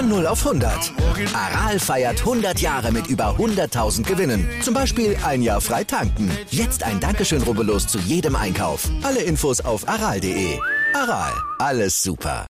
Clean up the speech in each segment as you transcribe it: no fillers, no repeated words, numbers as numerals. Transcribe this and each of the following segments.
Von 0 auf 100. Aral feiert 100 Jahre mit über 100.000 Gewinnen. Zum Beispiel ein Jahr frei tanken. Jetzt ein Dankeschön, rubbellos zu jedem Einkauf. Alle Infos auf aral.de. Aral, alles super.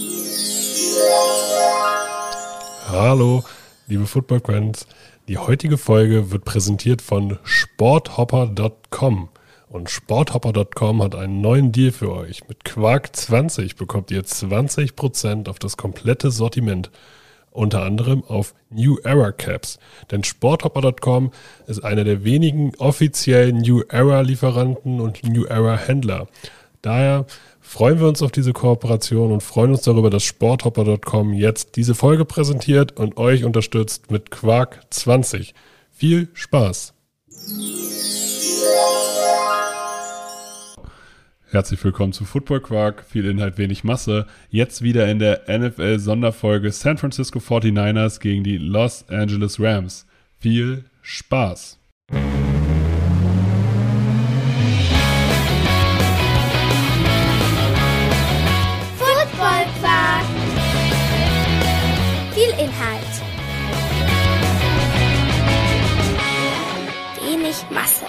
Hallo, liebe Football-Fans. Die heutige Folge wird präsentiert von Sporthopper.com. Und Sporthopper.com hat einen neuen Deal für euch. Mit Quark 20 bekommt ihr 20% auf das komplette Sortiment. Unter anderem auf New Era Caps. Denn Sporthopper.com ist einer der wenigen offiziellen New Era Lieferanten und New Era Händler. Daher freuen wir uns auf diese Kooperation und freuen uns darüber, dass Sporthopper.com jetzt diese Folge präsentiert und euch unterstützt mit Quark 20. Viel Spaß! Herzlich willkommen zu Football Quark, viel Inhalt, wenig Masse. Jetzt wieder in der NFL-Sonderfolge San Francisco 49ers gegen die Los Angeles Rams. Viel Spaß! Football Quark. Viel Inhalt. Wenig Masse.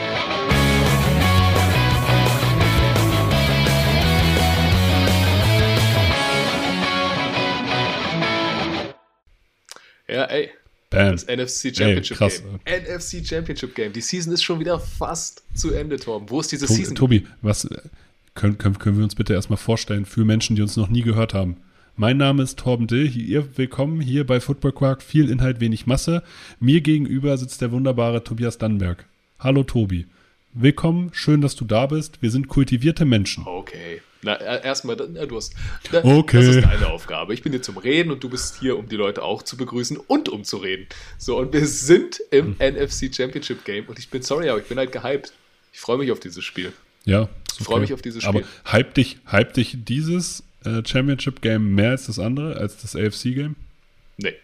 Ja, ey. Bam. Das NFC Championship krass. Game. NFC Championship Game. Die Season ist schon wieder fast zu Ende, Torben. Wo ist diese Season? Tobi, was können wir uns bitte erstmal vorstellen für Menschen, die uns noch nie gehört haben? Mein Name ist Torben Dill. Willkommen hier bei Football Quark. Viel Inhalt, wenig Masse. Mir gegenüber sitzt der wunderbare Tobias Dannenberg. Hallo Tobi. Willkommen, schön, dass du da bist. Wir sind kultivierte Menschen. Okay. Na, erstmal, Okay. Das ist deine Aufgabe. Ich bin hier zum Reden und du bist hier, um die Leute auch zu begrüßen und um zu reden. So, und wir sind im NFC Championship Game und ich bin sorry, aber ich bin halt gehypt. Ich freue mich auf dieses Spiel. Ja, ich freue mich auf dieses Spiel. Aber hype dich dieses Championship Game mehr als das andere, als das AFC Game? Nee.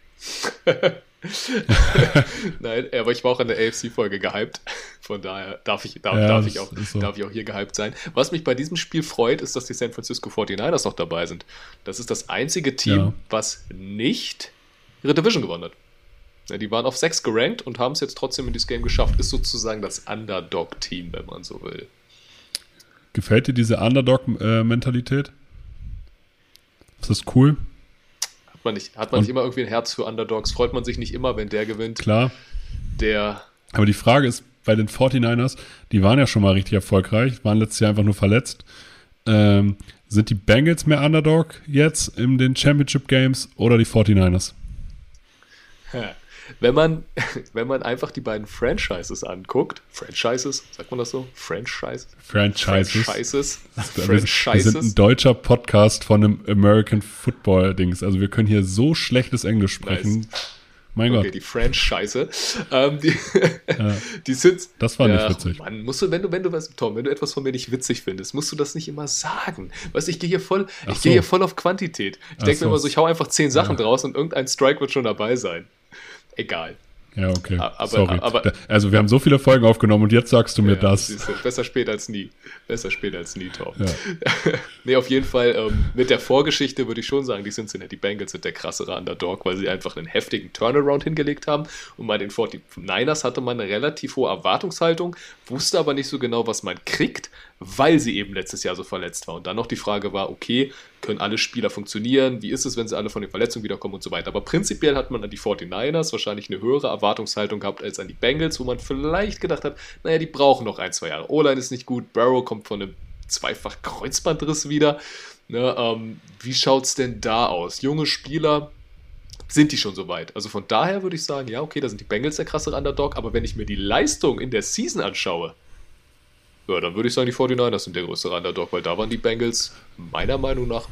Nein, aber ich war auch an der AFC-Folge gehypt. Von daher darf ich auch hier gehypt sein. Was mich bei diesem Spiel freut, ist, dass die San Francisco 49ers noch dabei sind. Das ist das einzige Team, was nicht ihre Division gewonnen hat. Ja, die waren auf 6 gerankt und haben es jetzt trotzdem in dieses Game geschafft. Ist sozusagen das Underdog-Team, wenn man so will. Gefällt dir diese Underdog-Mentalität? Ist das cool? Hat man nicht immer irgendwie ein Herz für Underdogs? Freut man sich nicht immer, wenn der gewinnt? Klar. Aber die Frage ist, bei den 49ers, die waren ja schon mal richtig erfolgreich, waren letztes Jahr einfach nur verletzt. Sind die Bengals mehr Underdog jetzt in den Championship Games oder die 49ers? Wenn man einfach die beiden Franchises anguckt, sagt man das so? Franchises. Wir sind ein deutscher Podcast von einem American Football Dings. Also wir können hier so schlechtes Englisch sprechen. Nice. Mein Gott. Okay, die Franchise. Die sind. Das war nicht witzig. Mann, wenn du etwas von mir nicht witzig findest, musst du das nicht immer sagen. Weißt du, ich gehe hier voll auf Quantität. Ich denke mir immer so, ich hau einfach 10 Sachen draus und irgendein Strike wird schon dabei sein. Egal. Ja, okay. Sorry. Also wir haben so viele Folgen aufgenommen und jetzt sagst du mir das. Besser spät als nie. Tom. Ja. Nee, auf jeden Fall, mit der Vorgeschichte würde ich schon sagen, die Cincinnati Bengals sind der krassere Underdog, weil sie einfach einen heftigen Turnaround hingelegt haben. Und bei den 49ers hatte man eine relativ hohe Erwartungshaltung, wusste aber nicht so genau, was man kriegt, weil sie eben letztes Jahr so verletzt war. Und dann noch die Frage war, okay, können alle Spieler funktionieren? Wie ist es, wenn sie alle von den Verletzungen wiederkommen und so weiter? Aber prinzipiell hat man an die 49ers wahrscheinlich eine höhere Erwartungshaltung gehabt als an die Bengals, wo man vielleicht gedacht hat, naja, die brauchen noch 1-2 Jahre. O-Line ist nicht gut, Burrow kommt von einem zweifach Kreuzbandriss wieder. Ne, wie schaut's denn da aus? Junge Spieler, sind die schon so weit? Also von daher würde ich sagen, ja, okay, da sind die Bengals der krassere Underdog, aber wenn ich mir die Leistung in der Season anschaue, ja, dann würde ich sagen, die 49ers sind der größere Underdog, weil da waren die Bengals meiner Meinung nach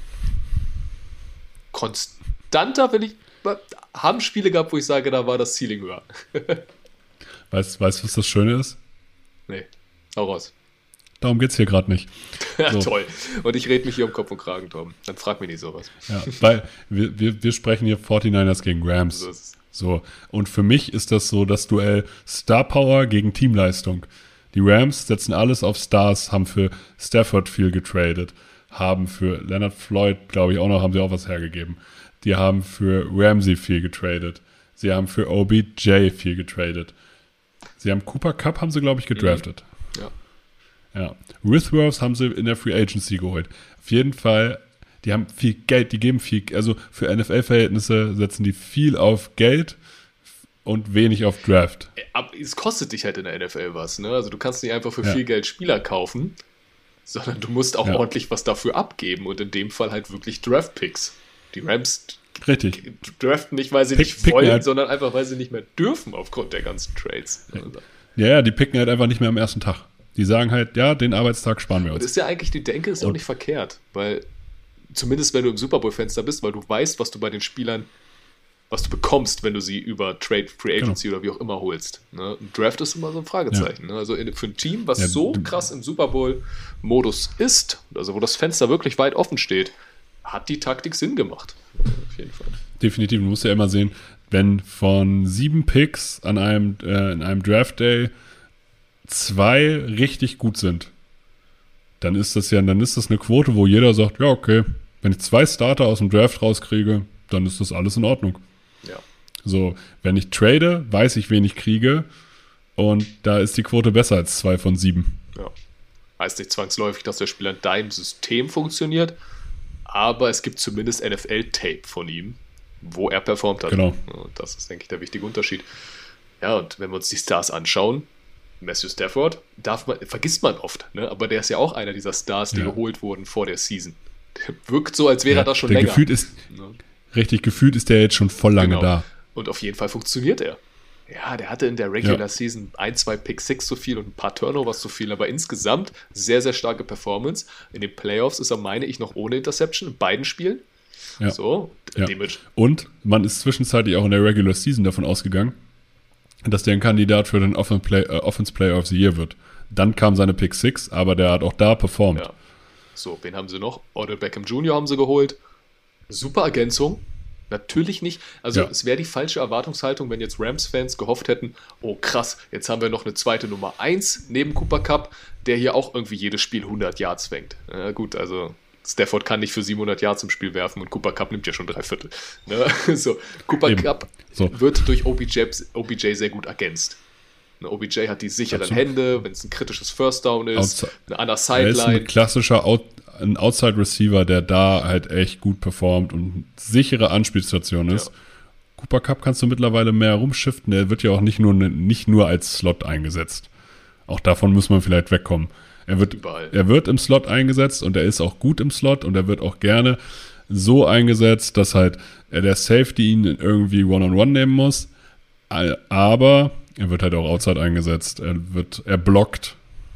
konstanter, haben Spiele gehabt, wo ich sage, da war das Ceiling höher. Weißt du, was das Schöne ist? Nee, hau raus. Darum geht's hier gerade nicht. So. Toll. Und ich rede mich hier um Kopf und Kragen, Tom. Dann frag mich nicht sowas. Ja, weil wir sprechen hier 49ers gegen Rams. So. Und für mich ist das so das Duell Star Power gegen Teamleistung. Die Rams setzen alles auf Stars, haben für Stafford viel getradet, haben für Leonard Floyd, glaube ich, haben sie auch was hergegeben. Die haben für Ramsey viel getradet. Sie haben für OBJ viel getradet. Sie haben Cooper Kupp, haben sie, glaube ich, gedraftet. Ja. Withworth haben sie in der Free Agency geholt. Auf jeden Fall, die haben viel Geld, die geben viel, also für NFL-Verhältnisse setzen die viel auf Geld und wenig auf Draft. Aber es kostet dich halt in der NFL was, ne? Also du kannst nicht einfach für viel Geld Spieler kaufen, sondern du musst auch ordentlich was dafür abgeben und in dem Fall halt wirklich Draft-Picks. Die Rams draften nicht, weil sie nicht wollen, halt, sondern einfach, weil sie nicht mehr dürfen aufgrund der ganzen Trades. Ja, die picken halt einfach nicht mehr am ersten Tag. Die sagen halt, ja, den Arbeitstag sparen wir uns. Und das ist ja eigentlich, die Denke ist auch nicht verkehrt, weil zumindest wenn du im Super Bowl-Fenster bist, weil du weißt, was du bei den Spielern, was du bekommst, wenn du sie über Trade, Free Agency oder wie auch immer holst. Ne? Ein Draft ist immer so ein Fragezeichen. Ne? Also für ein Team, was so krass im Super Bowl-Modus ist, also wo das Fenster wirklich weit offen steht, hat die Taktik Sinn gemacht. Auf jeden Fall. Definitiv. Du musst ja immer sehen, wenn von 7 Picks in einem Draft Day 2 richtig gut sind, dann ist das eine Quote, wo jeder sagt, ja, okay, wenn ich 2 Starter aus dem Draft rauskriege, dann ist das alles in Ordnung. Ja. So, wenn ich trade, weiß ich, wen ich kriege und da ist die Quote besser als 2 von 7. Ja. Heißt nicht zwangsläufig, dass der Spieler in deinem System funktioniert, aber es gibt zumindest NFL-Tape von ihm, wo er performt hat. Genau. Und das ist, denke ich, der wichtige Unterschied. Ja, und wenn wir uns die Stars anschauen, Matthew Stafford, vergisst man oft, ne? Aber der ist ja auch einer dieser Stars, die geholt wurden vor der Season. Der wirkt so, als wäre er da schon länger. Gefühlt ist der jetzt schon voll lange da. Und auf jeden Fall funktioniert er. Ja, der hatte in der Regular Season 1-2 Pick-6 zu viel und ein paar Turnovers zu viel, aber insgesamt sehr, sehr starke Performance. In den Playoffs ist er, meine ich, noch ohne Interception in beiden Spielen. Ja. So, und man ist zwischenzeitlich auch in der Regular Season davon ausgegangen, dass der ein Kandidat für den Offense Player of the Year wird. Dann kam seine Pick 6, aber der hat auch da performt. Ja. So, wen haben sie noch? Odell Beckham Jr. haben sie geholt. Super Ergänzung. Natürlich nicht. Also es wäre die falsche Erwartungshaltung, wenn jetzt Rams-Fans gehofft hätten, oh krass, jetzt haben wir noch eine zweite Nummer 1 neben Cooper Kupp, der hier auch irgendwie jedes Spiel 100 Yards fängt. Ja, gut, also Stafford kann nicht für 700 Yards im Spiel werfen und Cooper Kupp nimmt ja schon 3/4. Ne? So, Cooper Kupp wird durch OBJ sehr gut ergänzt. Ne, OBJ hat die sicheren Hände, wenn es ein kritisches First Down ist, an der Sideline. Er ist ein klassischer ein Outside-Receiver, der da halt echt gut performt und eine sichere Anspielstation ist. Ja. Cooper Kupp kannst du mittlerweile mehr rumschiften. Der wird ja auch nicht nur als Slot eingesetzt. Auch davon muss man vielleicht wegkommen. Er wird im Slot eingesetzt und er ist auch gut im Slot und er wird auch gerne so eingesetzt, dass halt der Safety ihn irgendwie One-on-One nehmen muss. Aber er wird halt auch outside eingesetzt. Er blockt.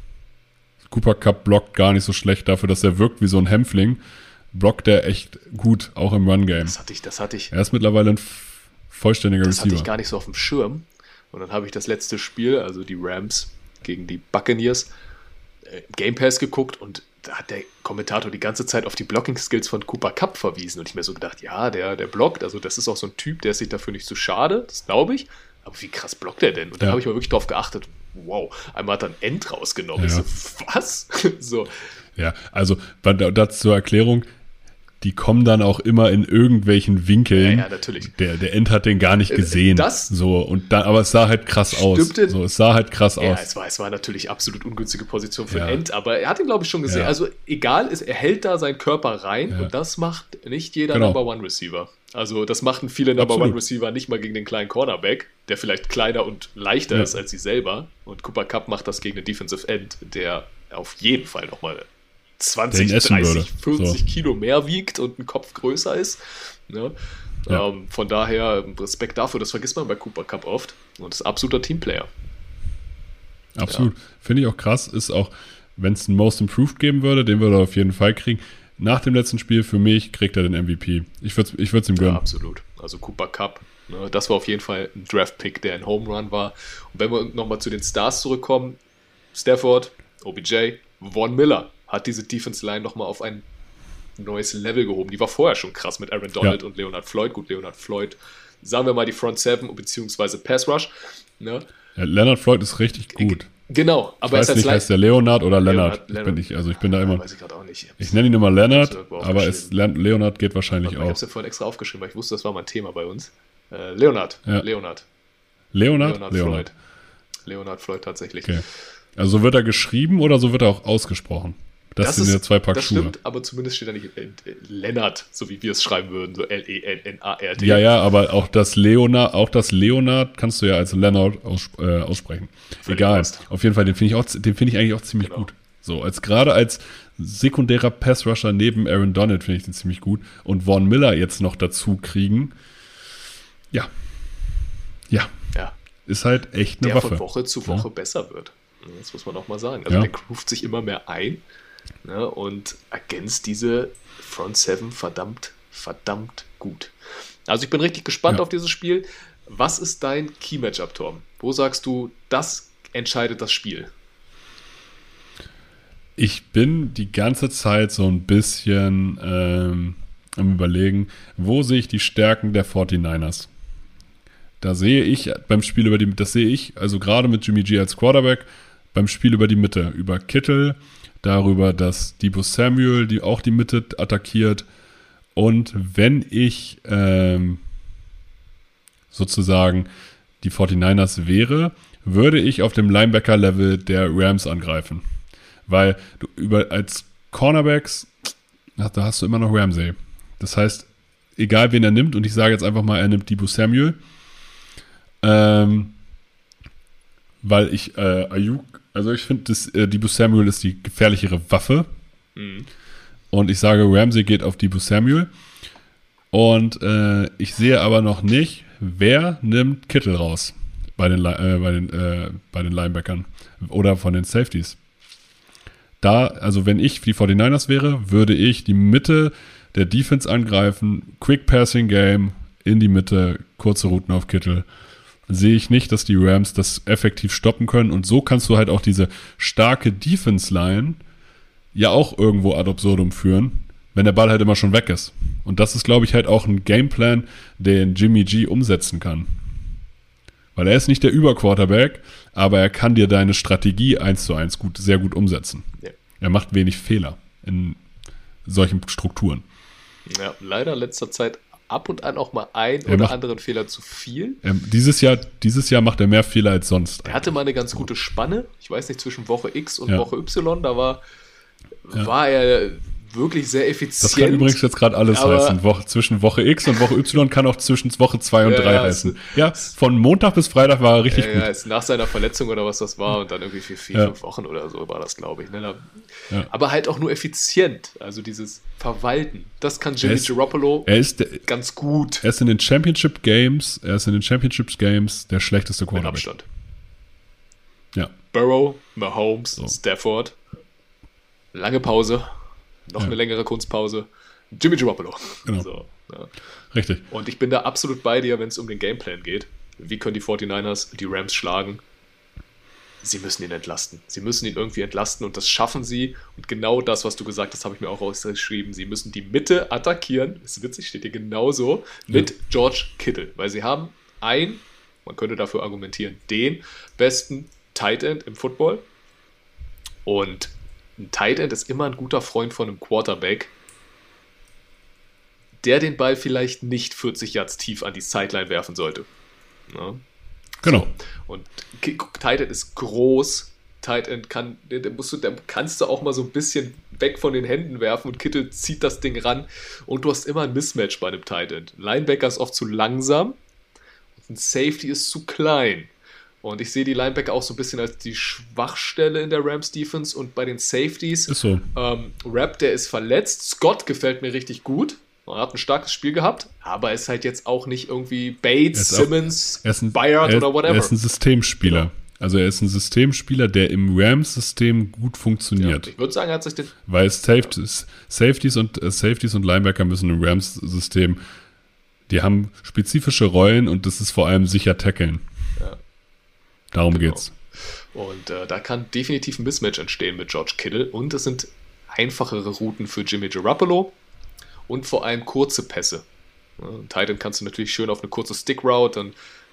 Cooper Kupp blockt gar nicht so schlecht dafür, dass er wirkt wie so ein Hämpfling. Blockt er echt gut, auch im Run-Game. Das hatte ich. Er ist mittlerweile ein vollständiger Receiver. Das hatte ich gar nicht so auf dem Schirm. Und dann habe ich das letzte Spiel, also die Rams gegen die Buccaneers, Game Pass geguckt und da hat der Kommentator die ganze Zeit auf die Blocking-Skills von Cooper Kupp verwiesen und ich mir so gedacht, ja, der blockt, also das ist auch so ein Typ, der ist sich dafür nicht zu schade, das glaube ich, aber wie krass blockt er denn? Und dann habe ich mal wirklich drauf geachtet, wow, einmal hat er ein End rausgenommen. Ich so, was? So. Ja, also dazu zur Erklärung, die kommen dann auch immer in irgendwelchen Winkeln. Ja, natürlich. Der End hat den gar nicht gesehen. Aber es sah halt krass aus. Es sah halt krass aus. Es war natürlich absolut ungünstige Position für den End, aber er hat ihn, glaube ich, schon gesehen. Ja. Also egal, er hält da seinen Körper rein und das macht nicht jeder Number One Receiver. Also das machten viele Number One Receiver nicht mal gegen den kleinen Cornerback, der vielleicht kleiner und leichter ist als sie selber. Und Cooper Kupp macht das gegen den Defensive End, der auf jeden Fall nochmal 20, 30, 40 Kilo mehr wiegt und ein Kopf größer ist. Ne? Ja. Von daher Respekt dafür, das vergisst man bei Cooper Kupp oft und ist absoluter Teamplayer. Absolut. Ja. Finde ich auch krass, ist auch, wenn es einen Most Improved geben würde, den würde er auf jeden Fall kriegen. Nach dem letzten Spiel, für mich, kriegt er den MVP. Ich würde es ihm gönnen. Ja, absolut. Also Cooper Kupp, ne, das war auf jeden Fall ein Draft-Pick, der ein Home Run war. Und wenn wir nochmal zu den Stars zurückkommen, Stafford, OBJ, Von Miller hat diese Defense-Line nochmal auf ein neues Level gehoben. Die war vorher schon krass mit Aaron Donald und Leonard Floyd. Gut, Leonard Floyd, sagen wir mal die Front 7 bzw. Pass Rush. Ne? Ja, Leonard Floyd ist richtig gut. Genau, aber ich weiß nicht, heißt der Leonard oder Leonard? Leonard. Ich bin da immer. Weiß ich gerade auch nicht. Ich nenne ihn immer Leonard, aber Leonard geht wahrscheinlich auch. Ich habe es ja vorhin extra aufgeschrieben, weil ich wusste, das war mal ein Thema bei uns. Leonard. Ja. Leonard Leonard. Leonard Floyd tatsächlich. Okay. Also so wird er geschrieben oder so wird er auch ausgesprochen? Das sind ja zwei Paar das Schuhe. Stimmt, aber zumindest steht da nicht Lennart, so wie wir es schreiben würden, so L-E-N-N-A-R-D. Ja, aber auch das Leonard kannst du ja als Leonard aussprechen. Völlig Egal. passt. Auf jeden Fall, den finde ich eigentlich auch ziemlich gut. So, gerade als sekundärer Pass-Rusher neben Aaron Donald finde ich den ziemlich gut. Und Von Miller jetzt noch dazu kriegen. Ja. Ist halt echt eine Waffe. Der von Woche zu Woche besser wird. Das muss man auch mal sagen. Also der groovt sich immer mehr ein, ne, und ergänzt diese Front Seven verdammt gut. Also ich bin richtig gespannt auf dieses Spiel. Was ist dein Key-Matchup, Torben? Wo sagst du, das entscheidet das Spiel? Ich bin die ganze Zeit so ein bisschen am Überlegen, wo sehe ich die Stärken der 49ers? Da sehe ich beim Spiel also gerade mit Jimmy G als Quarterback, beim Spiel über die Mitte, über Kittle, darüber, dass Deebo Samuel auch die Mitte attackiert. Und wenn ich sozusagen die 49ers wäre, würde ich auf dem Linebacker-Level der Rams angreifen. Weil als Cornerbacks, da hast du immer noch Ramsey. Das heißt, egal wen er nimmt, und ich sage jetzt einfach mal, er nimmt Deebo Samuel, weil ich Ayuk, also ich finde, Deebo Samuel ist die gefährlichere Waffe. Mhm. Und ich sage, Ramsey geht auf Deebo Samuel. Und ich sehe aber noch nicht, wer nimmt Kittle raus bei den Linebackern oder von den Safeties. Also wenn ich die 49ers wäre, würde ich die Mitte der Defense angreifen, Quick Passing Game in die Mitte, kurze Routen auf Kittle. Sehe ich nicht, dass die Rams das effektiv stoppen können. Und so kannst du halt auch diese starke Defense-Line ja auch irgendwo ad absurdum führen, wenn der Ball halt immer schon weg ist. Und das ist, glaube ich, halt auch ein Gameplan, den Jimmy G umsetzen kann. Weil er ist nicht der Überquarterback, aber er kann dir deine Strategie 1:1 sehr gut umsetzen. Ja. Er macht wenig Fehler in solchen Strukturen. Ja, leider in letzter Zeit ab und an auch mal anderen Fehler zu viel. Dieses Jahr macht er mehr Fehler als sonst. Er hatte mal eine ganz gute Spanne. Ich weiß nicht, zwischen Woche X und Woche Y, da war er wirklich sehr effizient. Das kann übrigens jetzt gerade alles heißen. Zwischen Woche X und Woche Y kann auch zwischen Woche 2 und 3 heißen. Ja, von Montag bis Freitag war er richtig gut. Ja, ist nach seiner Verletzung oder was das war und dann irgendwie für 4-5 Wochen oder so war das, glaube ich. Ne? Aber halt auch nur effizient. Also dieses Verwalten. Das kann Jimmy Garoppolo ganz gut. Er ist in den Championship Games der schlechteste Quarterback. Mit Abstand. Ja. Burrow, Mahomes, Stafford. Lange Pause. Noch eine längere Kunstpause. Jimmy Garoppolo. Genau. So, ja. Richtig. Und ich bin da absolut bei dir, wenn es um den Gameplan geht. Wie können die 49ers die Rams schlagen? Sie müssen ihn entlasten. Sie müssen ihn irgendwie entlasten und das schaffen sie. Und genau das, was du gesagt hast, habe ich mir auch rausgeschrieben. Sie müssen die Mitte attackieren. Das ist witzig, steht hier genauso, mit George Kittle. Weil sie haben man könnte dafür argumentieren, den besten Tight End im Football. Und ein Tight End ist immer ein guter Freund von einem Quarterback, der den Ball vielleicht nicht 40 Yards tief an die Sideline werfen sollte. Ja. Genau. So. Und Tight End ist groß. Tight End kannst du auch mal so ein bisschen weg von den Händen werfen und Kittle zieht das Ding ran und du hast immer ein Mismatch bei einem Tight End. Ein Linebacker ist oft zu langsam und ein Safety ist zu klein. Und ich sehe die Linebacker auch so ein bisschen als die Schwachstelle in der Rams-Defense. Und bei den Safeties, ist so. Rapp, der ist verletzt. Scott gefällt mir richtig gut. Er hat ein starkes Spiel gehabt, aber ist halt jetzt auch nicht irgendwie Bates, Simmons, Bayard oder whatever. Er ist ein Systemspieler. Genau. Also er ist ein Systemspieler, der im Rams-System gut funktioniert. Ja, ich würde sagen, er hat sich den... Weil Safeties und Linebacker müssen im Rams-System, die haben spezifische Rollen und das ist vor allem sicher tackeln. Ja. Darum geht's. Und da kann definitiv ein Mismatch entstehen mit George Kittle und es sind einfachere Routen für Jimmy Garoppolo und vor allem kurze Pässe. Tight End kannst du natürlich schön auf eine kurze Stick-Route, dann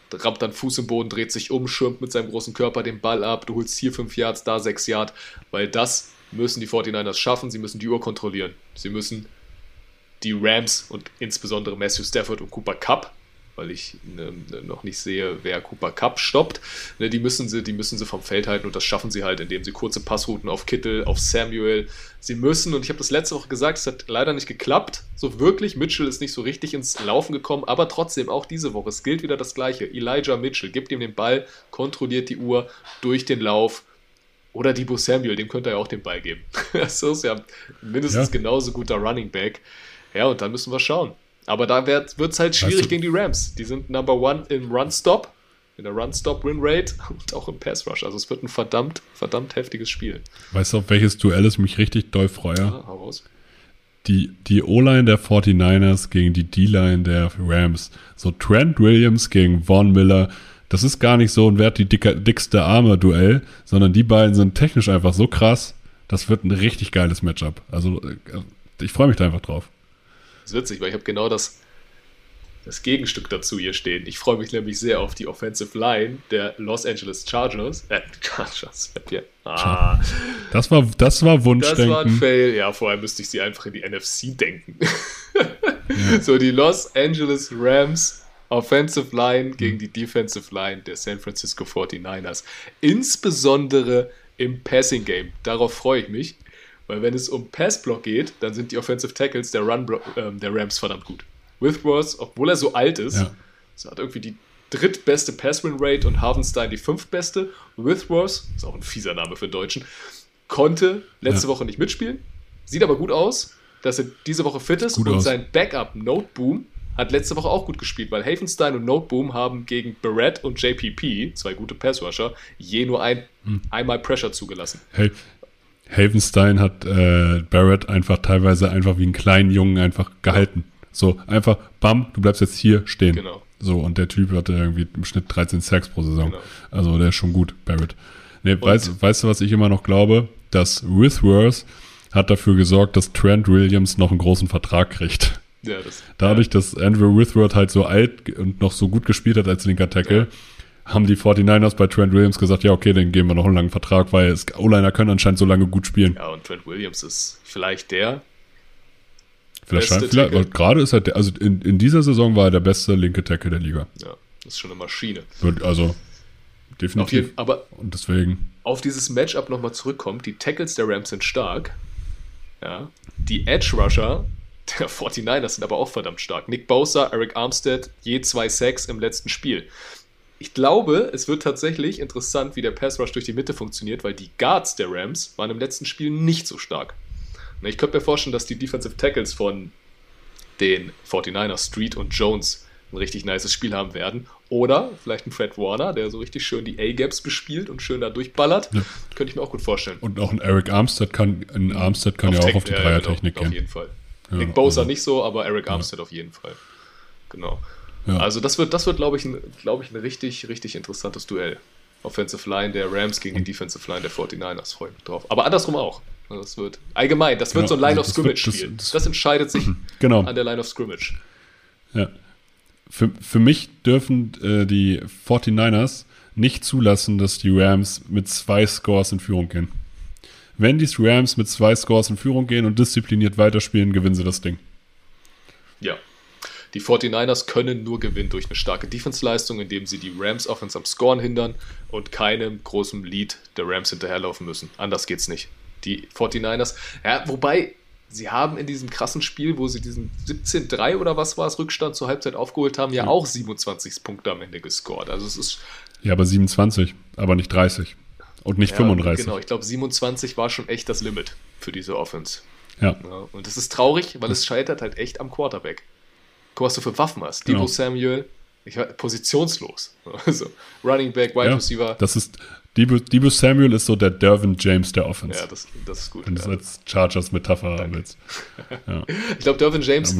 rammt dann Fuß im Boden, dreht sich um, schirmt mit seinem großen Körper den Ball ab, du holst hier 5 Yards, da 6 Yards, weil das müssen die 49ers schaffen, sie müssen die Uhr kontrollieren, sie müssen die Rams und insbesondere Matthew Stafford und Cooper Kupp, weil ich noch nicht sehe, wer Cooper Kupp stoppt, die müssen sie vom Feld halten und das schaffen sie halt, indem sie kurze Passrouten auf Kittle, auf Samuel, sie müssen, und ich habe das letzte Woche gesagt, es hat leider nicht geklappt, so wirklich, Mitchell ist nicht so richtig ins Laufen gekommen, aber trotzdem auch diese Woche, es gilt wieder das Gleiche, Elijah Mitchell, gibt ihm den Ball, kontrolliert die Uhr durch den Lauf, oder Deebo Samuel, dem könnte er ja auch den Ball geben. Das ist ja mindestens genauso guter Running Back. Ja, und dann müssen wir schauen. Aber da wird es halt schwierig gegen die Rams. Die sind Number 1 im Run-Stop, in der Run-Stop-Win-Rate und auch im Pass-Rush. Also es wird ein verdammt heftiges Spiel. Weißt du, auf welches Duell ich mich richtig doll freue? Ja, hau raus. Die O-Line der 49ers gegen die D-Line der Rams. So Trent Williams gegen Von Miller. Das ist gar nicht so ein Wert die dickste Arme-Duell, sondern die beiden sind technisch einfach so krass. Das wird ein richtig geiles Matchup. Also ich freue mich da einfach drauf. Das ist witzig, weil ich habe genau das Gegenstück dazu hier stehen. Ich freue mich nämlich sehr auf die Offensive Line der Los Angeles Chargers. Das war Wunschdenken. Das war ein Fail. Ja, vorher müsste ich sie einfach in die NFC denken. Ja. So, die Los Angeles Rams Offensive Line gegen die Defensive Line der San Francisco 49ers. Insbesondere im Passing Game. Darauf freue ich mich. Weil wenn es um Passblock geht, dann sind die Offensive Tackles der Rams verdammt gut. Withworth, obwohl er so alt ist, hat irgendwie die drittbeste Pass-Win-Rate und Hartenstein die 5. beste. Withworth, ist auch ein fieser Name für den Deutschen, konnte letzte Woche nicht mitspielen. Sieht aber gut aus, dass er diese Woche fit ist. Und sein Backup Noteboom hat letzte Woche auch gut gespielt, weil Havenstein und Noteboom haben gegen Barrett und JPP, 2 gute Pass-Rusher, je nur einmal Pressure zugelassen. Hey. Havenstein hat Barrett teilweise wie einen kleinen Jungen einfach gehalten. So, einfach, bam, du bleibst jetzt hier stehen. Genau. So, und der Typ hatte irgendwie im Schnitt 13 Sacks pro Saison. Genau. Also, der ist schon gut, Barrett. Nee, weißt du, was ich immer noch glaube? Dass Withworth hat dafür gesorgt, dass Trent Williams noch einen großen Vertrag kriegt. Ja, Dadurch, dass Andrew Withworth halt so alt und noch so gut gespielt hat als linker Tackle, haben die 49ers bei Trent Williams gesagt, ja okay, dann geben wir noch einen langen Vertrag, weil O-Liner können anscheinend so lange gut spielen. Ja, und Trent Williams ist vielleicht der gerade ist er also in dieser Saison war er der beste linke Tackle der Liga. Ja, das ist schon eine Maschine. Also definitiv. Aber und deswegen auf dieses Matchup nochmal zurückkommt, die Tackles der Rams sind stark. Ja, die Edge Rusher der 49ers sind aber auch verdammt stark. Nick Bosa, Eric Armstead, je 2 Sacks im letzten Spiel. Ich glaube, es wird tatsächlich interessant, wie der Pass Rush durch die Mitte funktioniert, weil die Guards der Rams waren im letzten Spiel nicht so stark. Ich könnte mir vorstellen, dass die Defensive Tackles von den 49ers, Street und Jones, ein richtig nices Spiel haben werden. Oder vielleicht ein Fred Warner, der so richtig schön die A-Gaps bespielt und schön da durchballert. Ja. Könnte ich mir auch gut vorstellen. Und auch ein Eric Armstead kann ja auch auf die Dreiertechnik gehen. Auf jeden Fall. Ja, Nick Bosa nicht so, aber Eric Armstead auf jeden Fall. Genau. Ja. Also das wird glaube ich, ein richtig, richtig interessantes Duell. Offensive Line der Rams gegen die Defensive Line der 49ers, freue ich mich drauf. Aber andersrum auch. Das wird so ein Line-of-Scrimmage-Spiel. Das entscheidet sich an der Line of Scrimmage. Ja. Für mich dürfen die 49ers nicht zulassen, dass die Rams mit 2 Scores in Führung gehen. Wenn die Rams mit 2 Scores in Führung gehen und diszipliniert weiterspielen, gewinnen sie das Ding. Ja. Die 49ers können nur gewinnen durch eine starke Defense-Leistung, indem sie die Rams-Offense am Scoren hindern und keinem großen Lead der Rams hinterherlaufen müssen. Anders geht's nicht. Die 49ers, wobei sie haben in diesem krassen Spiel, wo sie diesen 17-3 oder was war es, Rückstand zur Halbzeit aufgeholt haben, ja auch 27 Punkte am Ende gescored. Also es ist... Ja, aber 27, aber nicht 30 und nicht 35. Genau, ich glaube 27 war schon echt das Limit für diese Offense. Ja. Und das ist traurig, weil es scheitert halt echt am Quarterback. Guck, was du für Waffen hast. Deebo Samuel, positionslos. Also Running Back, Wide Receiver. Das ist Deebo Samuel ist so der Derwin James der Offense. Ja, das ist gut. Wenn du es als Chargers-Metapher haben willst. Ja. Ich glaube, Derwin James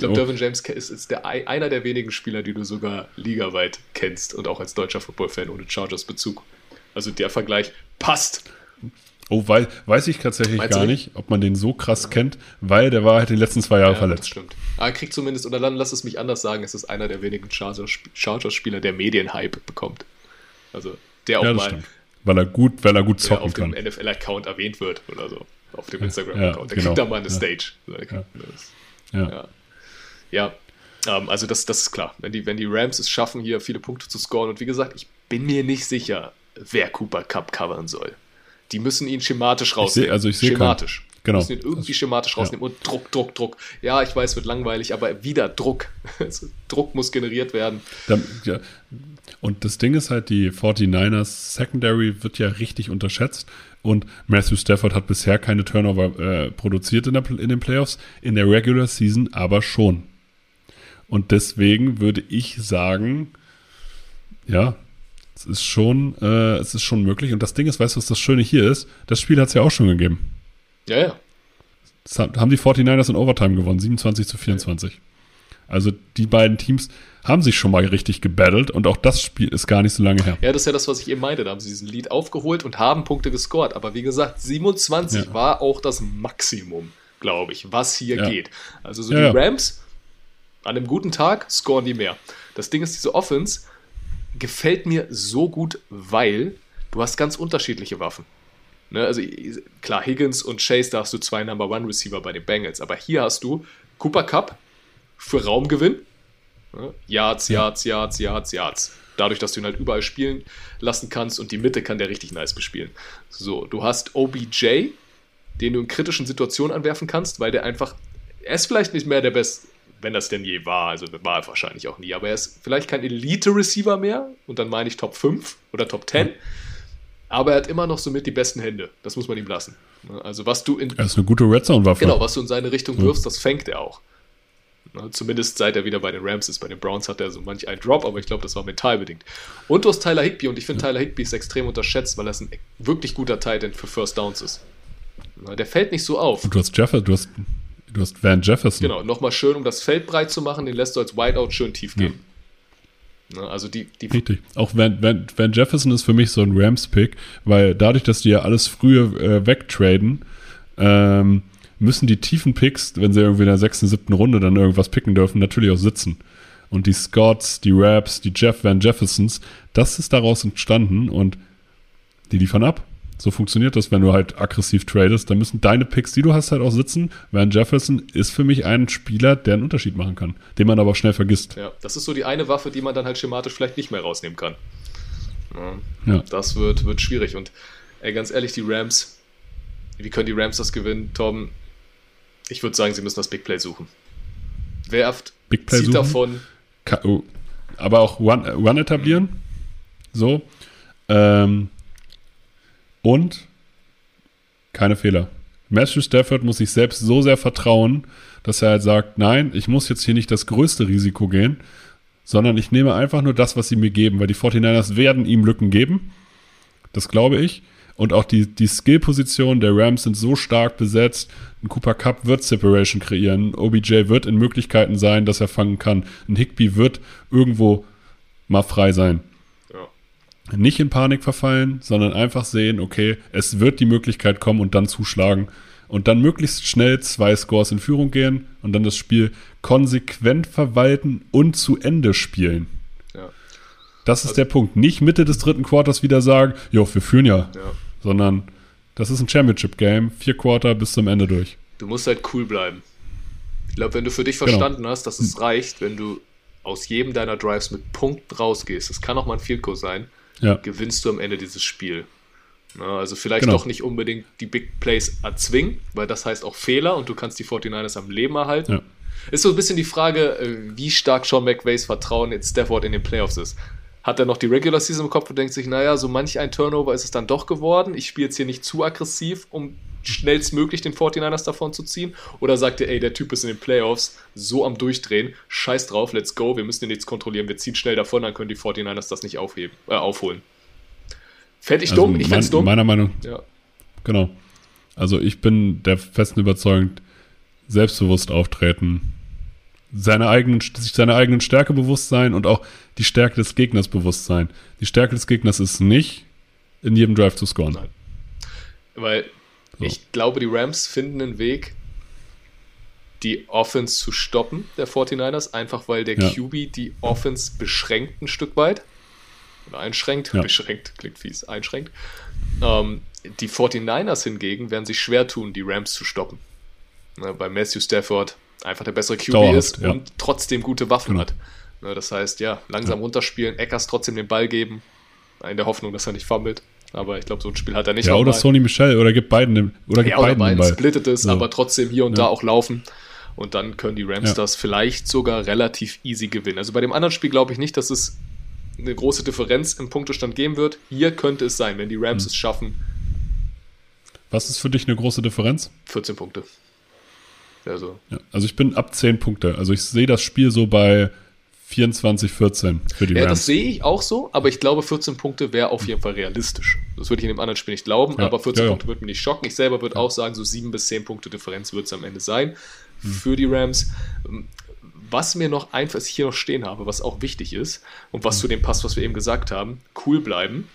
ist einer der wenigen Spieler, die du sogar ligaweit kennst und auch als deutscher Football-Fan ohne Chargers-Bezug. Also der Vergleich passt. Oh, weiß ich tatsächlich Meinst du gar nicht? nicht, ob man den so krass kennt, weil der war halt die letzten 2 Jahre Das verletzt. stimmt. Aber er kriegt zumindest, oder dann lass es mich anders sagen, es ist einer der wenigen Chargers-Spieler, der Medienhype bekommt. Also der auch Ja, das mal stimmt. Weil er gut der zocken auf dem kann. NFL-Account erwähnt wird oder so. Auf dem Ja, Instagram-Account. Der genau. kriegt da mal eine Ja. Stage. Ja. Also das ist klar. Wenn die Rams es schaffen, hier viele Punkte zu scoren, und wie gesagt, ich bin mir nicht sicher, wer Cooper Kupp covern soll. Die müssen ihn schematisch rausnehmen. Ich sehe schematisch. Genau. Müssen ihn irgendwie schematisch rausnehmen. Und Druck. Ja, ich weiß, wird langweilig, aber wieder Druck. Druck muss generiert werden. Ja. Und das Ding ist halt, die 49ers Secondary wird ja richtig unterschätzt und Matthew Stafford hat bisher keine Turnover produziert in den Playoffs, in der Regular Season aber schon. Und deswegen würde ich sagen, ja, es ist schon möglich. Und das Ding ist, weißt du, was das Schöne hier ist? Das Spiel hat es ja auch schon gegeben. Ja. Das haben die 49ers in Overtime gewonnen, 27-24. Also die beiden Teams haben sich schon mal richtig gebattelt und auch das Spiel ist gar nicht so lange her. Ja, das ist ja das, was ich eben meinte. Da haben sie diesen Lead aufgeholt und haben Punkte gescored. Aber wie gesagt, 27 war auch das Maximum, glaube ich, was hier geht. Also die Rams, an einem guten Tag, scoren die mehr. Das Ding ist, diese Offense gefällt mir so gut, weil du hast ganz unterschiedliche Waffen. Ne? Also klar, Higgins und Chase, da hast du 2 Number-One-Receiver bei den Bengals. Aber hier hast du Cooper Kupp für Raumgewinn. Yards. Dadurch, dass du ihn halt überall spielen lassen kannst und die Mitte kann der richtig nice bespielen. So, du hast OBJ, den du in kritischen Situationen anwerfen kannst, weil er ist vielleicht nicht mehr der Beste, wenn das denn je war, also war er wahrscheinlich auch nie, aber er ist vielleicht kein Elite-Receiver mehr und dann meine ich Top 5 oder Top 10, aber er hat immer noch somit die besten Hände, das muss man ihm lassen. Also was du er ist eine gute Red Zone-Waffe. Genau, was du in seine Richtung wirfst, das fängt er auch. Zumindest seit er wieder bei den Rams ist. Bei den Browns hat er so manch einen Drop, aber ich glaube, das war mental bedingt. Und du hast Tyler Higbee und ich finde, Tyler Higbee ist extrem unterschätzt, weil er ein wirklich guter Tight End für First Downs ist. Der fällt nicht so auf. Und du hast Van Jefferson. Genau, nochmal schön, um das Feld breit zu machen, den lässt du als Wideout schön tief gehen. Also die Richtig. Auch Van Jefferson ist für mich so ein Rams-Pick, weil dadurch, dass die ja alles früher wegtraden, müssen die tiefen Picks, wenn sie irgendwie in der 6., 7. Runde dann irgendwas picken dürfen, natürlich auch sitzen. Und die Scotts, die Raps, die Van Jeffersons, das ist daraus entstanden und die liefern ab. So funktioniert das, wenn du halt aggressiv tradest. Dann müssen deine Picks, die du hast, halt auch sitzen. Van Jefferson ist für mich ein Spieler, der einen Unterschied machen kann, den man aber auch schnell vergisst. Ja, das ist so die eine Waffe, die man dann halt schematisch vielleicht nicht mehr rausnehmen kann. Ja. Das wird schwierig. Und ganz ehrlich, die Rams, wie können die Rams das gewinnen, Tom? Ich würde sagen, sie müssen das Big Play suchen. Werft, Big Play zieht suchen, davon. Aber auch Run etablieren. So. Und keine Fehler. Matthew Stafford muss sich selbst so sehr vertrauen, dass er halt sagt, nein, ich muss jetzt hier nicht das größte Risiko gehen, sondern ich nehme einfach nur das, was sie mir geben, weil die 49ers werden ihm Lücken geben. Das glaube ich. Und auch die Skill-Positionen der Rams sind so stark besetzt. Ein Cooper Kupp wird Separation kreieren. Ein OBJ wird in Möglichkeiten sein, dass er fangen kann. Ein Higbee wird irgendwo mal frei sein. Ja. Nicht in Panik verfallen, sondern einfach sehen, okay, es wird die Möglichkeit kommen und dann zuschlagen. Und dann möglichst schnell 2 Scores in Führung gehen und dann das Spiel konsequent verwalten und zu Ende spielen. Ja. Das ist der Punkt. Nicht Mitte des 3. Quarters wieder sagen, jo, wir führen ja. Sondern das ist ein Championship-Game, 4 Quarter bis zum Ende durch. Du musst halt cool bleiben. Ich glaube, wenn du für dich verstanden hast, dass es reicht, wenn du aus jedem deiner Drives mit Punkten rausgehst, das kann auch mal ein Field Goal sein, gewinnst du am Ende dieses Spiel. Also vielleicht doch nicht unbedingt die Big Plays erzwingen, weil das heißt auch Fehler und du kannst die 49ers am Leben erhalten. Ja. Ist so ein bisschen die Frage, wie stark Sean McVays Vertrauen in Stafford in den Playoffs ist. Hat er noch die Regular Season im Kopf und denkt sich, naja, so manch ein Turnover ist es dann doch geworden. Ich spiele jetzt hier nicht zu aggressiv, um schnellstmöglich den 49ers davon zu ziehen. Oder sagt er, ey, der Typ ist in den Playoffs so am Durchdrehen, scheiß drauf, let's go, wir müssen den jetzt kontrollieren, wir ziehen schnell davon, dann können die 49ers das nicht aufholen. Fände ich dumm? Ich fände es dumm. Meiner Meinung, ja. Genau. Also ich bin der festen Überzeugung, selbstbewusst auftreten, sich seiner eigenen Stärke bewusst sein und auch die Stärke des Gegners bewusst sein. Die Stärke des Gegners ist nicht, in jedem Drive zu scoren. Nein. Weil ich glaube, die Rams finden einen Weg, die Offense zu stoppen, der 49ers, einfach weil der QB die Offense beschränkt ein Stück weit. Oder einschränkt. Ja. Beschränkt, klingt fies. Einschränkt. Die 49ers hingegen werden sich schwer tun, die Rams zu stoppen. Weil Matthew Stafford einfach der bessere QB dauerhaft, ist und trotzdem gute Waffen hat. Das heißt, langsam runterspielen, Eckers trotzdem den Ball geben, in der Hoffnung, dass er nicht fummelt. Aber ich glaube, so ein Spiel hat er nicht. Ja, oder Sony Michel, oder gibt beiden den beiden Ball. Splittet es, aber trotzdem hier und da auch laufen. Und dann können die Rams das vielleicht sogar relativ easy gewinnen. Also bei dem anderen Spiel glaube ich nicht, dass es eine große Differenz im Punktestand geben wird. Hier könnte es sein, wenn die Rams es schaffen. Was ist für dich eine große Differenz? 14 Punkte. Also ich bin ab 10 Punkte. Also ich sehe das Spiel so bei 24-14 für die Rams. Ja, das sehe ich auch so, aber ich glaube, 14 Punkte wäre auf jeden Fall realistisch. Das würde ich in dem anderen Spiel nicht glauben, aber 14 Punkte würde mich nicht schocken. Ich selber würde auch sagen, so 7 bis 10 Punkte Differenz wird es am Ende sein für die Rams. Was mir noch einfach, was ich hier noch stehen habe, was auch wichtig ist und was zu dem passt, was wir eben gesagt haben, cool bleiben,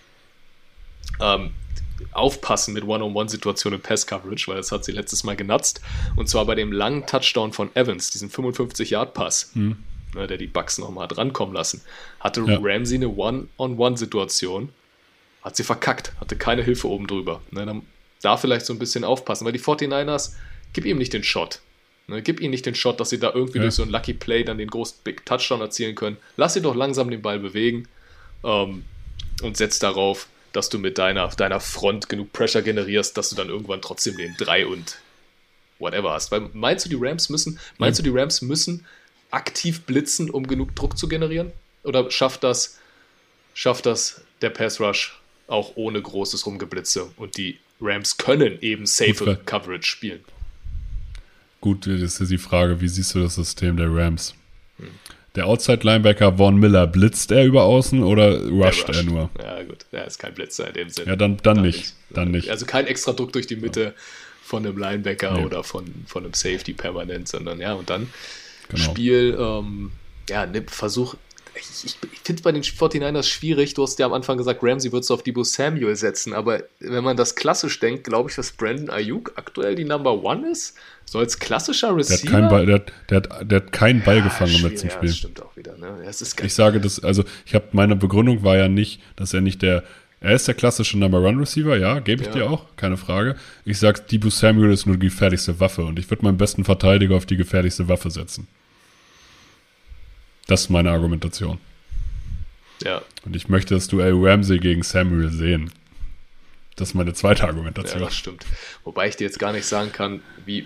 aufpassen mit One-on-One-Situationen im Pass-Coverage, weil das hat sie letztes Mal genutzt, und zwar bei dem langen Touchdown von Evans, diesen 55-Yard-Pass, der die Bucks nochmal hat rankommen lassen, hatte Ramsey eine One-on-One-Situation, hat sie verkackt, hatte keine Hilfe oben drüber. Dann da vielleicht so ein bisschen aufpassen, weil die 49ers, gib ihm nicht den Shot. Gib ihnen nicht den Shot, dass sie da irgendwie durch so ein Lucky Play dann den großen Big Touchdown erzielen können. Lass sie doch langsam den Ball bewegen und setz darauf, dass du mit deiner Front genug Pressure generierst, dass du dann irgendwann trotzdem den 3 und whatever hast. Weil meinst du, die Rams müssen aktiv blitzen, um genug Druck zu generieren? Oder schafft das der Pass Rush auch ohne großes Rumgeblitze und die Rams können eben safe Coverage spielen? Gut, das ist ja die Frage, wie siehst du das System der Rams? Der Outside-Linebacker Von Miller, blitzt er über außen oder rusht er nur? Ja gut, er ist kein Blitzer in dem Sinne. Ja, dann nicht. Dann nicht. Also kein extra Druck durch die Mitte von einem Linebacker oder von einem Safety permanent, sondern und dann Spiel, Versuch. Ich finde es bei den 49ers schwierig. Du hast ja am Anfang gesagt, Ramsey wird es auf Deebo Samuel setzen, aber wenn man das klassisch denkt, glaube ich, dass Brandon Ayuk aktuell die Number One ist. So als klassischer Receiver. Der hat keinen Ball gefangen im letzten Spiel. Das stimmt auch wieder. Ne? Ich sage das, also meine Begründung war ja nicht, dass er nicht er ist der klassische Number One Receiver, ja, gebe ich dir auch, keine Frage. Ich sage, Deebo Samuel ist nur die gefährlichste Waffe und ich würde meinen besten Verteidiger auf die gefährlichste Waffe setzen. Das ist meine Argumentation. Ja. Und ich möchte das Duell Ramsey gegen Samuel sehen. Das ist meine zweite Argumentation. Ja, das stimmt. Wobei ich dir jetzt gar nicht sagen kann, wie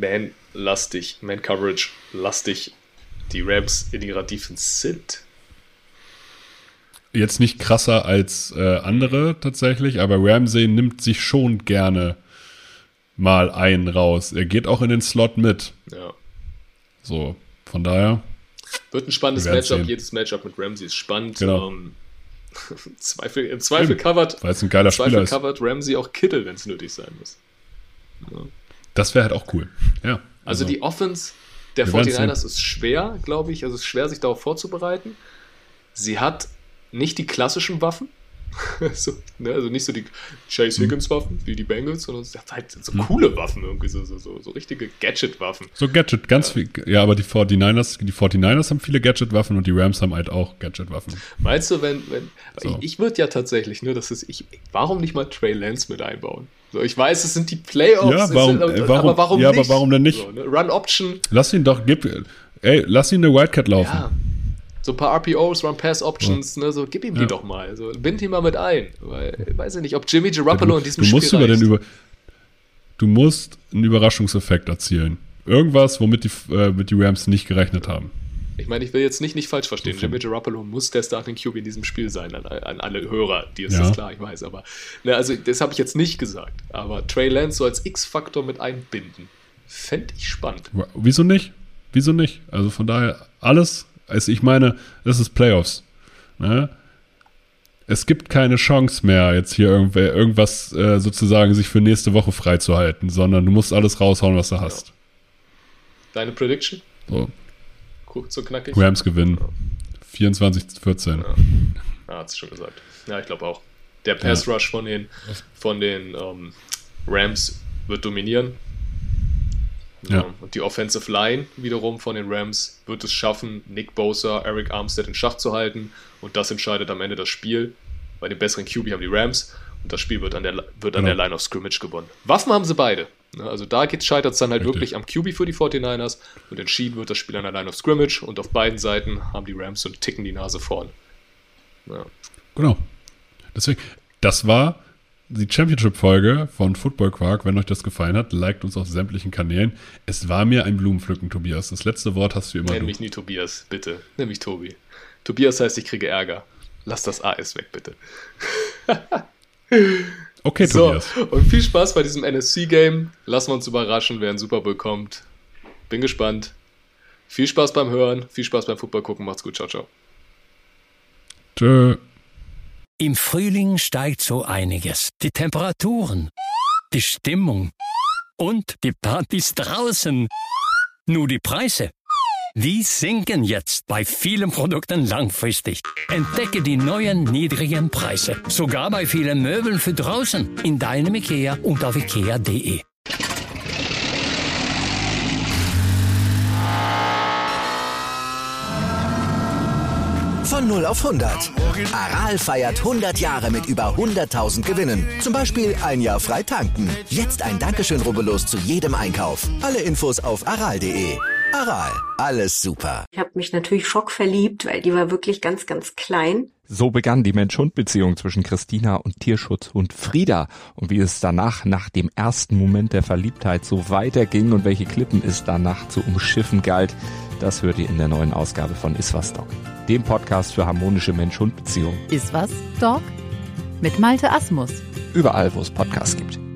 Man-Coverage-lastig die Rams in ihrer Defense sind. Jetzt nicht krasser als andere tatsächlich, aber Ramsey nimmt sich schon gerne mal einen raus. Er geht auch in den Slot mit. Ja. So, von daher... Wird ein spannendes Matchup. Jedes Matchup mit Ramsey ist spannend. Genau. Im Zweifel covert, weil es ein geiler Spieler ist. Covert Ramsey auch Kittle, wenn es nötig sein muss. Ja. Das wäre halt auch cool. Ja. Also die Offense der 49ers ist schwer, glaube ich. Also es ist schwer, sich darauf vorzubereiten. Sie hat nicht die klassischen Waffen. Also nicht so die Chase Higgins-Waffen wie die Bengals, sondern es hat halt so coole Waffen, irgendwie so richtige Gadget-Waffen. So Gadget, ganz viel. Ja, aber die 49ers haben viele Gadget-Waffen und die Rams haben halt auch Gadget-Waffen. Meinst du, wenn ich würde ja tatsächlich, warum nicht mal Trey Lance mit einbauen? So, ich weiß, es sind die Playoffs, aber warum nicht? Aber warum denn nicht? So, Run-Option. Lass ihn eine Wildcat laufen. Ja. So ein paar RPOs, Run-Pass-Options, gib ihm die doch mal. Bind ihn mal mit ein. Weil, ich weiß ja nicht, ob Jimmy Garoppolo in diesem Spiel reicht. Du musst einen Überraschungseffekt erzielen. Irgendwas, womit die Rams nicht gerechnet haben. Ich meine, ich will jetzt nicht falsch verstehen. Jimmy Garoppolo muss der Starting QB in diesem Spiel sein, an alle Hörer, die ist das klar, ich weiß. Aber das habe ich jetzt nicht gesagt. Aber Trey Lance so als X-Faktor mit einbinden, fände ich spannend. Wieso nicht? Also von daher alles... Also ich meine, das ist Playoffs. Ne? Es gibt keine Chance mehr, jetzt hier irgendwas sozusagen sich für nächste Woche freizuhalten, sondern du musst alles raushauen, was du hast. Deine Prediction? So. Kurz und knackig. Rams gewinnen. 24-14. Ja, hat's schon gesagt. Ja, ich glaube auch. Der Pass Rush von den Rams wird dominieren. Ja. Und die Offensive Line wiederum von den Rams wird es schaffen, Nick Bosa, Eric Armstead in Schach zu halten. Und das entscheidet am Ende das Spiel. Bei dem besseren QB haben die Rams. Und das Spiel wird an der Line of Scrimmage gewonnen. Waffen haben sie beide. Also da scheitert es dann halt wirklich am QB für die 49ers. Und entschieden wird das Spiel an der Line of Scrimmage. Und auf beiden Seiten haben die Rams so einen Ticken die Nase vorn. Ja. Genau. Deswegen, das war die Championship-Folge von Football Quark. Wenn euch das gefallen hat, liked uns auf sämtlichen Kanälen. Es war mir ein Blumenpflücken, Tobias. Das letzte Wort hast du immer. Nenn mich nie Tobias, bitte. Nenn mich Tobi. Tobias heißt, ich kriege Ärger. Lass das AS weg, bitte. Okay, Tobias. So, und viel Spaß bei diesem NFC-Game. Lassen wir uns überraschen, wer in Super Bowl kommt. Bin gespannt. Viel Spaß beim Hören, viel Spaß beim Football gucken. Macht's gut, ciao, ciao. Tschö. Im Frühling steigt so einiges. Die Temperaturen, die Stimmung und die Partys draußen. Nur die Preise, die sinken jetzt bei vielen Produkten langfristig. Entdecke die neuen niedrigen Preise. Sogar bei vielen Möbeln für draußen. In deinem IKEA und auf IKEA.de. Von 0 auf 100. Aral feiert 100 Jahre mit über 100.000 Gewinnen. Zum Beispiel ein Jahr frei tanken. Jetzt ein Dankeschön, rubbellos zu jedem Einkauf. Alle Infos auf aral.de. Aral, alles super. Ich habe mich natürlich schockverliebt, weil die war wirklich ganz, ganz klein. So begann die Mensch-Hund-Beziehung zwischen Christina und Tierschutzhund Frieda. Und wie es danach, nach dem ersten Moment der Verliebtheit, so weiterging und welche Klippen es danach zu umschiffen galt, das hört ihr in der neuen Ausgabe von Iswas Dog, dem Podcast für harmonische Mensch-Hund-Beziehungen. Iswas Dog? Mit Malte Asmus. Überall, wo es Podcasts gibt.